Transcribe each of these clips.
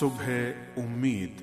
صبح امید۔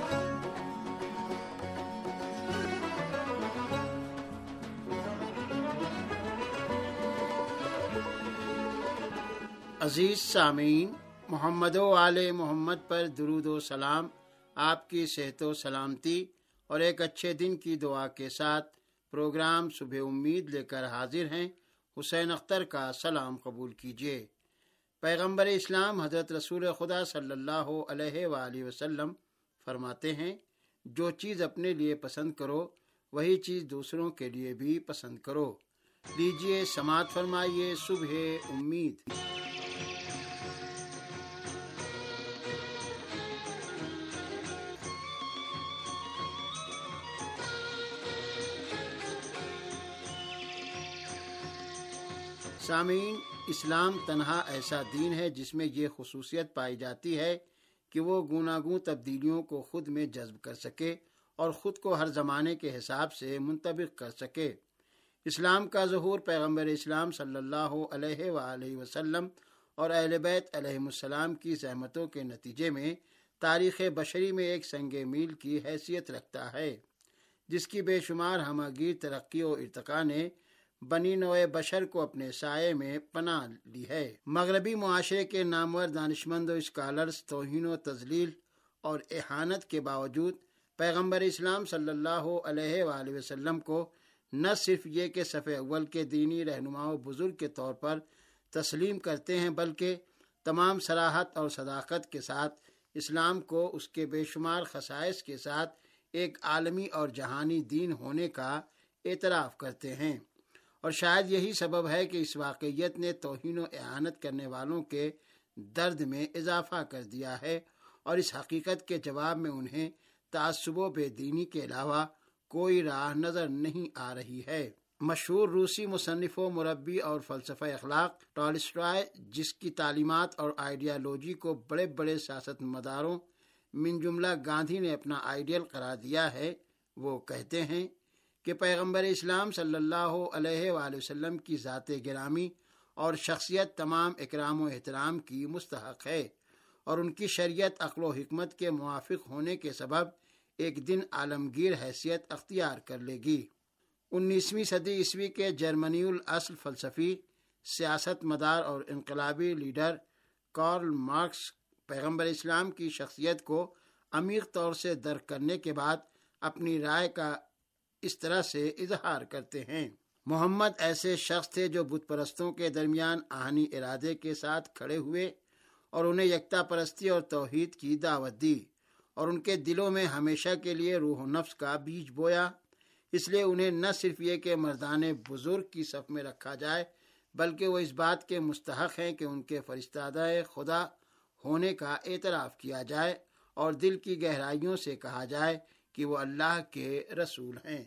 عزیز سامعین، محمد و آل محمد پر درود و سلام، آپ کی صحت و سلامتی اور ایک اچھے دن کی دعا کے ساتھ پروگرام صبح امید لے کر حاضر ہیں۔ حسین اختر کا سلام قبول کیجیے۔ پیغمبر اسلام حضرت رسول خدا صلی اللہ علیہ وآلہ وسلم فرماتے ہیں، جو چیز اپنے لیے پسند کرو وہی چیز دوسروں کے لیے بھی پسند کرو۔ لیجیے سماعت فرمائیے صبح امید۔ سامعین، اسلام تنہا ایسا دین ہے جس میں یہ خصوصیت پائی جاتی ہے کہ وہ گوناگون تبدیلیوں کو خود میں جذب کر سکے اور خود کو ہر زمانے کے حساب سے منطبق کر سکے۔ اسلام کا ظہور پیغمبر اسلام صلی اللہ علیہ وآلہ وسلم اور اہل بیت علیہم السلام کی زحمتوں کے نتیجے میں تاریخ بشری میں ایک سنگ میل کی حیثیت رکھتا ہے، جس کی بے شمار ہمہ گیر ترقی و ارتقاء نے بنی نوع بشر کو اپنے سائے میں پناہ لی ہے۔ مغربی معاشرے کے نامور دانشمند و اسکالرز توہین و تضلیل اور اہانت کے باوجود پیغمبر اسلام صلی اللہ علیہ وآلہ وسلم کو نہ صرف یہ کہ صف اول کے دینی رہنما و بزرگ کے طور پر تسلیم کرتے ہیں، بلکہ تمام صراحت اور صداقت کے ساتھ اسلام کو اس کے بے شمار خصائص کے ساتھ ایک عالمی اور جہانی دین ہونے کا اعتراف کرتے ہیں۔ اور شاید یہی سبب ہے کہ اس واقعیت نے توہین و اہانت کرنے والوں کے درد میں اضافہ کر دیا ہے اور اس حقیقت کے جواب میں انہیں تعصب و بے دینی کے علاوہ کوئی راہ نظر نہیں آ رہی ہے۔ مشہور روسی مصنف و مربی اور فلسفہ اخلاق ٹالسٹائے، جس کی تعلیمات اور آئیڈیالوجی کو بڑے بڑے سیاست مداروں من جملہ گاندھی نے اپنا آئیڈیل قرار دیا ہے، وہ کہتے ہیں کہ پیغمبر اسلام صلی اللہ علیہ وآلہ وسلم کی ذات گرامی اور شخصیت تمام اکرام و احترام کی مستحق ہے، اور ان کی شریعت عقل و حکمت کے موافق ہونے کے سبب ایک دن عالمگیر حیثیت اختیار کر لے گی۔ 19ویں صدی عیسوی کے جرمنی الاصل فلسفی، سیاست مدار اور انقلابی لیڈر کارل مارکس پیغمبر اسلام کی شخصیت کو عمیق طور سے درک کرنے کے بعد اپنی رائے کا اس طرح سے اظہار کرتے ہیں: محمد ایسے شخص تھے جو بت پرستوں کے درمیان آہنی ارادے کے ساتھ کھڑے ہوئے اور انہیں یکتا پرستی اور توحید کی دعوت دی، اور ان کے دلوں میں ہمیشہ کے لیے روح و نفس کا بیج بویا۔ اس لیے انہیں نہ صرف یہ کہ مردان بزرگ کی صف میں رکھا جائے، بلکہ وہ اس بات کے مستحق ہیں کہ ان کے فرستادہ خدا ہونے کا اعتراف کیا جائے اور دل کی گہرائیوں سے کہا جائے کہ وہ اللہ کے رسول ہیں۔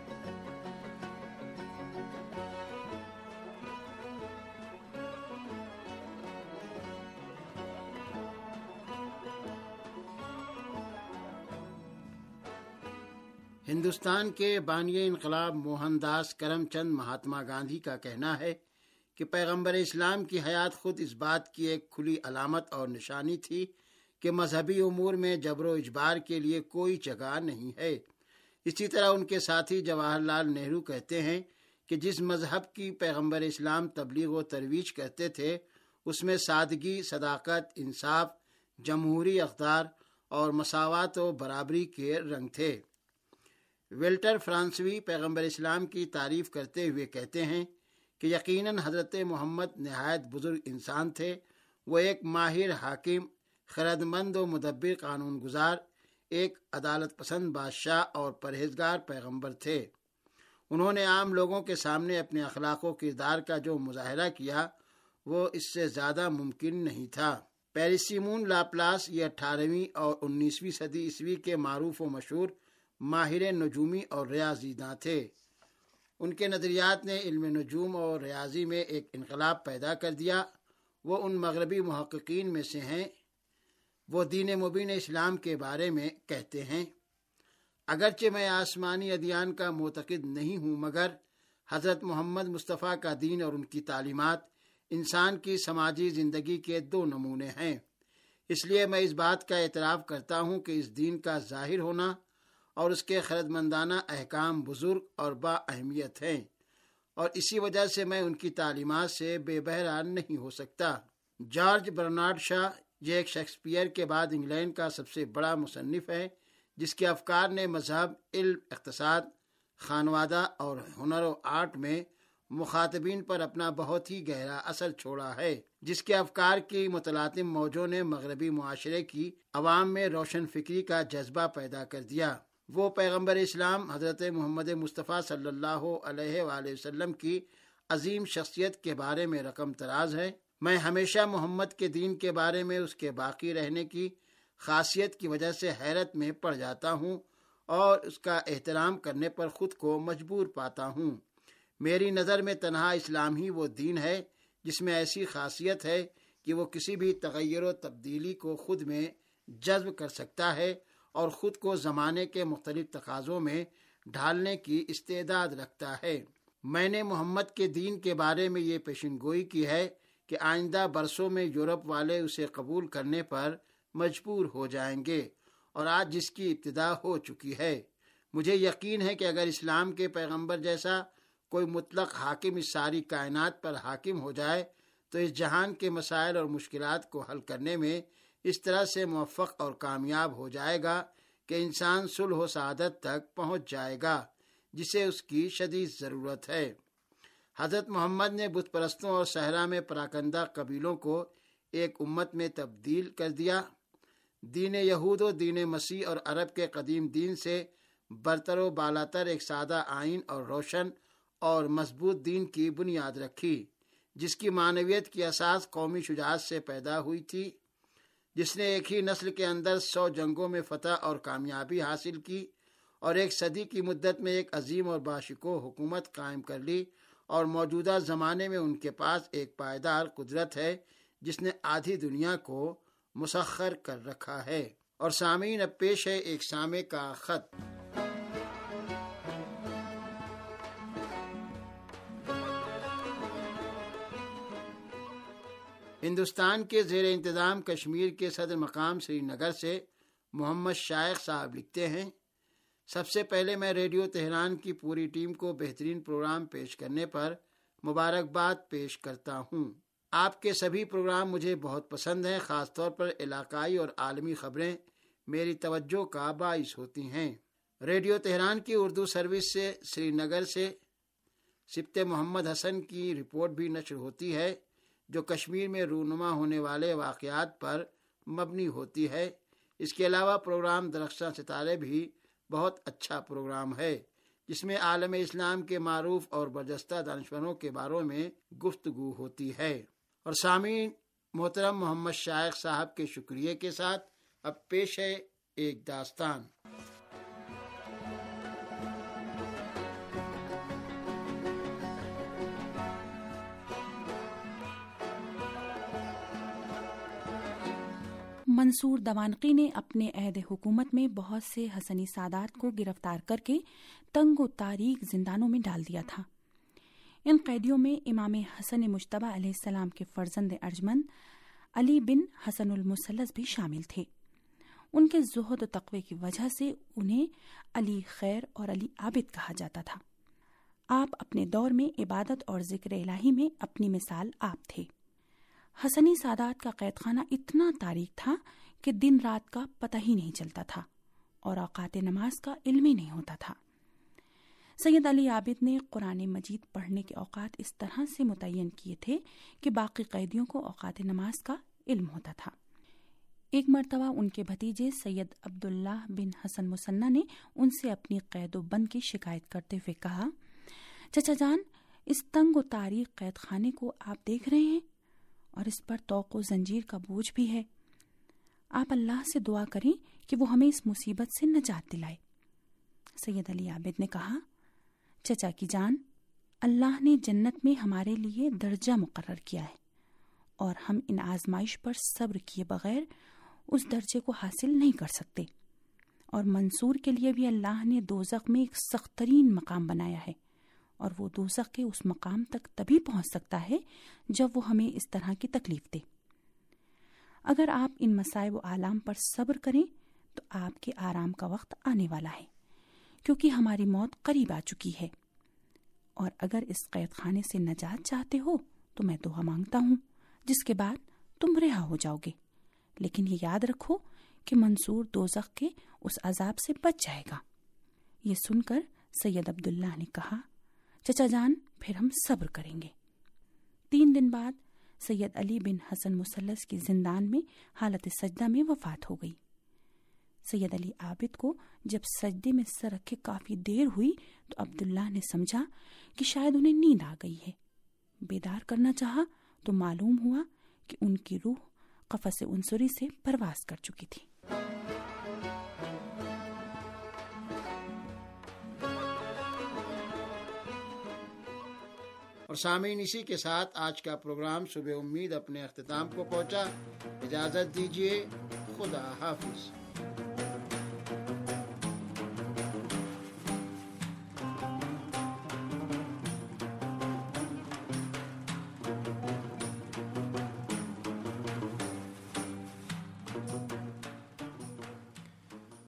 ہندوستان کے بانی انقلاب موہن داس کرم چند مہاتما گاندھی کا کہنا ہے کہ پیغمبر اسلام کی حیات خود اس بات کی ایک کھلی علامت اور نشانی تھی کہ مذہبی امور میں جبر و اجبار کے لیے کوئی جگہ نہیں ہے۔ اسی طرح ان کے ساتھی جواہر لال نہرو کہتے ہیں کہ جس مذہب کی پیغمبر اسلام تبلیغ و ترویج کرتے تھے اس میں سادگی، صداقت، انصاف، جمہوری اقدار اور مساوات و برابری کے رنگ تھے۔ ویلٹر فرانسوی پیغمبر اسلام کی تعریف کرتے ہوئے کہتے ہیں کہ یقیناً حضرت محمد نہایت بزرگ انسان تھے۔ وہ ایک ماہر حاکم، خردمند و مدبر قانون گزار، ایک عدالت پسند بادشاہ اور پرہیزگار پیغمبر تھے۔ انہوں نے عام لوگوں کے سامنے اپنے اخلاق و کردار کا جو مظاہرہ کیا وہ اس سے زیادہ ممکن نہیں تھا۔ پیرسیمون لاپلاس یہ 18ویں اور 19ویں صدی عیسوی کے معروف و مشہور ماہر نجومی اور ریاضی داں تھے۔ ان کے نظریات نے علم نجوم اور ریاضی میں ایک انقلاب پیدا کر دیا۔ وہ ان مغربی محققین میں سے ہیں۔ وہ دین مبین اسلام کے بارے میں کہتے ہیں: اگرچہ میں آسمانی ادیان کا معتقد نہیں ہوں، مگر حضرت محمد مصطفیٰ کا دین اور ان کی تعلیمات انسان کی سماجی زندگی کے دو نمونے ہیں۔ اس لیے میں اس بات کا اعتراف کرتا ہوں کہ اس دین کا ظاہر ہونا اور اس کے خردمندانہ احکام بزرگ اور با اہمیت ہیں، اور اسی وجہ سے میں ان کی تعلیمات سے بے بہرا نہیں ہو سکتا۔ جارج برنارڈ شاہ، یہ ایک شیکسپیئر کے بعد انگلینڈ کا سب سے بڑا مصنف ہے، جس کے افکار نے مذہب، علم، اقتصاد، خانوادہ اور ہنر و آرٹ میں مخاطبین پر اپنا بہت ہی گہرا اثر چھوڑا ہے، جس کے افکار کی متلاطم موجوں نے مغربی معاشرے کی عوام میں روشن فکری کا جذبہ پیدا کر دیا۔ وہ پیغمبر اسلام حضرت محمد مصطفیٰ صلی اللہ علیہ وآلہ وسلم کی عظیم شخصیت کے بارے میں رقم تراز ہے۔ میں ہمیشہ محمد کے دین کے بارے میں اس کے باقی رہنے کی خاصیت کی وجہ سے حیرت میں پڑ جاتا ہوں اور اس کا احترام کرنے پر خود کو مجبور پاتا ہوں۔ میری نظر میں تنہا اسلام ہی وہ دین ہے جس میں ایسی خاصیت ہے کہ وہ کسی بھی تغیر و تبدیلی کو خود میں جذب کر سکتا ہے اور خود کو زمانے کے مختلف تقاضوں میں ڈھالنے کی استعداد رکھتا ہے۔ میں نے محمد کے دین کے بارے میں یہ پیشن گوئی کی ہے کہ آئندہ برسوں میں یورپ والے اسے قبول کرنے پر مجبور ہو جائیں گے، اور آج جس کی ابتدا ہو چکی ہے۔ مجھے یقین ہے کہ اگر اسلام کے پیغمبر جیسا کوئی مطلق حاکم اس ساری کائنات پر حاکم ہو جائے تو اس جہان کے مسائل اور مشکلات کو حل کرنے میں اس طرح سے موفق اور کامیاب ہو جائے گا کہ انسان صلح و سعادت تک پہنچ جائے گا، جسے اس کی شدید ضرورت ہے۔ حضرت محمد نے بت پرستوں اور صحرا میں پراکندہ قبیلوں کو ایک امت میں تبدیل کر دیا۔ دین یہود و دین مسیح اور عرب کے قدیم دین سے برتر و بالاتر ایک سادہ آئین اور روشن اور مضبوط دین کی بنیاد رکھی، جس کی معنویت کی اساس قومی شجاعت سے پیدا ہوئی تھی، جس نے ایک ہی نسل کے اندر 100 جنگوں میں فتح اور کامیابی حاصل کی اور ایک صدی کی مدت میں ایک عظیم اور باشکوہ حکومت قائم کر لی، اور موجودہ زمانے میں ان کے پاس ایک پائیدار قدرت ہے جس نے آدھی دنیا کو مسخر کر رکھا ہے۔ اور سامعین، اب پیش ہے ایک سامع کا خط۔ ہندوستان کے زیر انتظام کشمیر کے صدر مقام سری نگر سے محمد شائخ صاحب لکھتے ہیں، سب سے پہلے میں ریڈیو تہران کی پوری ٹیم کو بہترین پروگرام پیش کرنے پر مبارکباد پیش کرتا ہوں۔ آپ کے سبھی پروگرام مجھے بہت پسند ہیں، خاص طور پر علاقائی اور عالمی خبریں میری توجہ کا باعث ہوتی ہیں۔ ریڈیو تہران کی اردو سروس سے سری نگر سے سبت محمد حسن کی رپورٹ بھی نشر ہوتی ہے، جو کشمیر میں رونما ہونے والے واقعات پر مبنی ہوتی ہے۔ اس کے علاوہ پروگرام درخشاں ستارے بھی بہت اچھا پروگرام ہے، جس میں عالم اسلام کے معروف اور برجستہ دانشوروں کے بارے میں گفتگو ہوتی ہے۔ اور سامعین، محترم محمد شائخ صاحب کے شکریہ کے ساتھ اب پیش ہے ایک داستان۔ منصور دوانقی نے اپنے عہد حکومت میں بہت سے حسنی سادات کو گرفتار کر کے تنگ و تاریک زندانوں میں ڈال دیا تھا۔ ان قیدیوں میں امام حسن مجتبی علیہ السلام کے فرزند ارجمند علی بن حسن المثلث بھی شامل تھے۔ ان کے زہد و تقوی کی وجہ سے انہیں علی خیر اور علی عابد کہا جاتا تھا۔ آپ اپنے دور میں عبادت اور ذکر الہی میں اپنی مثال آپ تھے۔ حسنی سادات کا قید خانہ اتنا تاریک تھا کہ دن رات کا پتہ ہی نہیں چلتا تھا اور اوقات نماز کا علم ہی نہیں ہوتا تھا۔ سید علی عابد نے قرآن مجید پڑھنے کے اوقات اس طرح سے متعین کیے تھے کہ باقی قیدیوں کو اوقات نماز کا علم ہوتا تھا۔ ایک مرتبہ ان کے بھتیجے سید عبداللہ بن حسن مثنی نے ان سے اپنی قید و بند کی شکایت کرتے ہوئے کہا، چچا جان، اس تنگ و تاریک قید خانے کو آپ دیکھ رہے ہیں اور اس پر طوق و زنجیر کا بوجھ بھی ہے۔ آپ اللہ سے دعا کریں کہ وہ ہمیں اس مصیبت سے نجات دلائے۔ سید علی عابد نے کہا، چچا کی جان، اللہ نے جنت میں ہمارے لیے درجہ مقرر کیا ہے اور ہم ان آزمائش پر صبر کیے بغیر اس درجے کو حاصل نہیں کر سکتے، اور منصور کے لیے بھی اللہ نے دوزخ میں ایک سخت ترین مقام بنایا ہے، اور وہ دوزخ کے اس مقام تک تبھی پہنچ سکتا ہے جب وہ ہمیں اس طرح کی تکلیف دے۔ اگر آپ ان مصائب و آلام پر صبر کریں تو آپ کے آرام کا وقت آنے والا ہے، کیونکہ ہماری موت قریب آ چکی ہے۔ اور اگر اس قید خانے سے نجات چاہتے ہو تو میں دعا مانگتا ہوں، جس کے بعد تم رہا ہو جاؤ گے، لیکن یہ یاد رکھو کہ منصور دوزخ کے اس عذاب سے بچ جائے گا۔ یہ سن کر سید عبداللہ نے کہا، چچا جان پھر ہم صبر کریں گے۔ 3 دن بعد سید علی بن حسن مثلث کی زندان میں حالت سجدہ میں وفات ہو گئی۔ سید علی عابد کو جب سجدے میں سر رکھے کافی دیر ہوئی تو عبداللہ نے سمجھا کہ شاید انہیں نیند آ گئی ہے۔ بیدار کرنا چاہا تو معلوم ہوا کہ ان کی روح قفس عنصری سے پرواز کر چکی تھی۔ اور سامعین، اسی کے ساتھ آج کا پروگرام صبح امید اپنے اختتام کو پہنچا۔ اجازت دیجیے، خدا حافظ۔